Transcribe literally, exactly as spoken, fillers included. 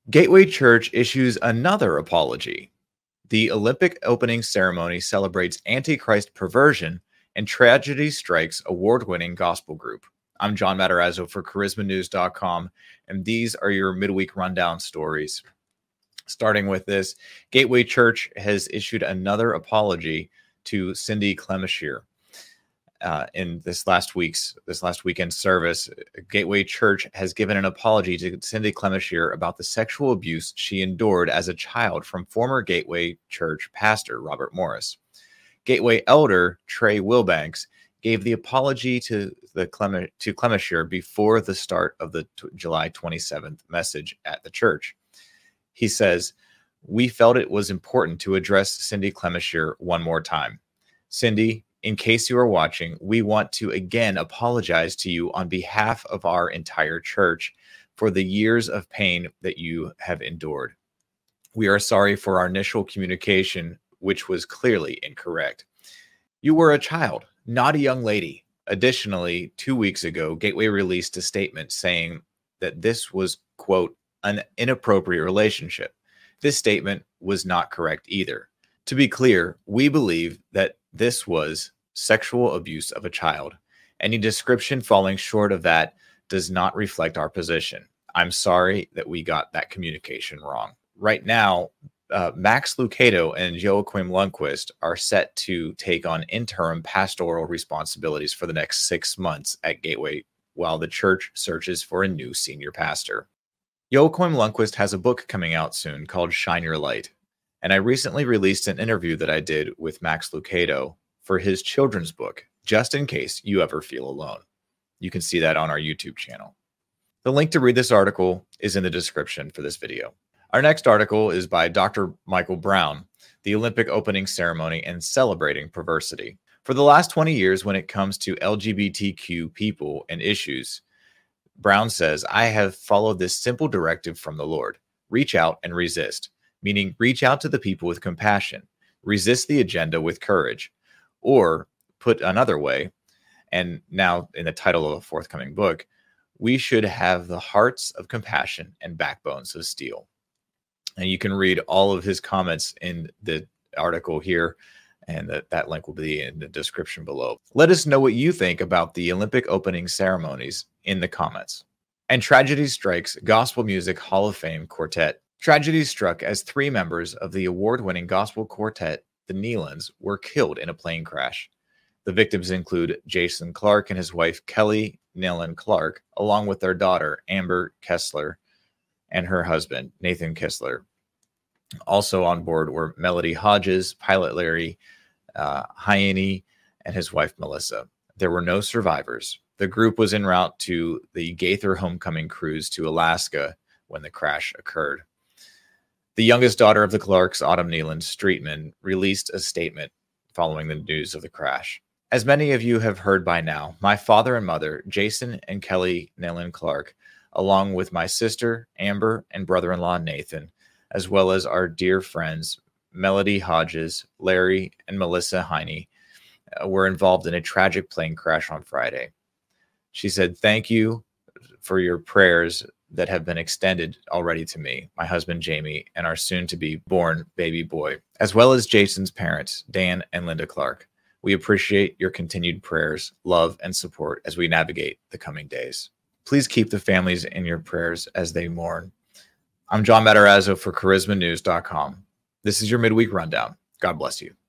Gateway Church issues another apology. The Olympic opening ceremony celebrates Antichrist perversion, and tragedy strikes award-winning gospel group. I'm John Matarazzo for charisma news dot com, and these are your midweek rundown stories. Starting with this, Gateway Church has issued another apology to Cindy Clemashear. Uh, in this last week's this last weekend service, Gateway Church has given an apology to Cindy Clemashear about the sexual abuse she endured as a child from former Gateway Church pastor Robert Morris. Gateway elder Trey Wilbanks gave the apology to the Clem- to Clemashear before the start of the t- July twenty-seventh message at the church. He says, "We felt it was important to address Cindy Clemashear one more time. Cindy, in case you are watching, we want to again apologize to you on behalf of our entire church for the years of pain that you have endured. We are sorry for our initial communication, which was clearly incorrect. You were a child, not a young lady." Additionally, two weeks ago, Gateway released a statement saying that this was, quote, "an inappropriate relationship." This statement was not correct either. To be clear, we believe that this was sexual abuse of a child. Any description falling short of that does not reflect our position. I'm sorry that we got that communication wrong. Right now, uh, Max Lucado and Joachim Lundquist are set to take on interim pastoral responsibilities for the next six months at Gateway while the church searches for a new senior pastor. Joachim Lundquist has a book coming out soon called Shine Your Light, and I recently released an interview that I did with Max Lucado for his children's book, just in case you ever feel alone. You can see that on our YouTube channel. The link to read this article is in the description for this video. Our next article is by Doctor Michael Brown, the Olympic opening ceremony and celebrating perversity. For the last twenty years, when it comes to L G B T Q people and issues, Brown says, "I have followed this simple directive from the Lord. Reach out and resist," meaning reach out to the people with compassion, resist the agenda with courage. Or put another way, and now in the title of a forthcoming book, we should have the hearts of compassion and backbones of steel. And you can read all of his comments in the article here, and that, that link will be in the description below. Let us know what you think about the Olympic opening ceremonies in the comments. And tragedy strikes Gospel Music Hall of Fame Quartet. Tragedy struck as three members of the award-winning gospel quartet, the Nealons, were killed in a plane crash. The victims include Jason Clark and his wife, Kelly Nealon Clark, along with their daughter, Amber Kessler, and her husband, Nathan Kessler. Also on board were Melody Hodges, pilot Larry uh, Hyene, and his wife, Melissa. There were no survivors. The group was en route to the Gaither Homecoming cruise to Alaska when the crash occurred. The youngest daughter of the Clarks, Autumn Nealon Streetman, released a statement following the news of the crash. "As many of you have heard by now, my father and mother, Jason and Kelly Nealon Clark, along with my sister, Amber, and brother-in-law, Nathan, as well as our dear friends, Melody Hodges, Larry, and Melissa Hyene, uh, were involved in a tragic plane crash on Friday." She said, "Thank you for your prayers that have been extended already to me, my husband Jamie, and our soon-to-be born baby boy, as well as Jason's parents, Dan and Linda Clark. We appreciate your continued prayers, love, and support as we navigate the coming days. Please keep the families in your prayers as they mourn." I'm John Matarazzo for charisma news dot com. This is your midweek rundown. God bless you.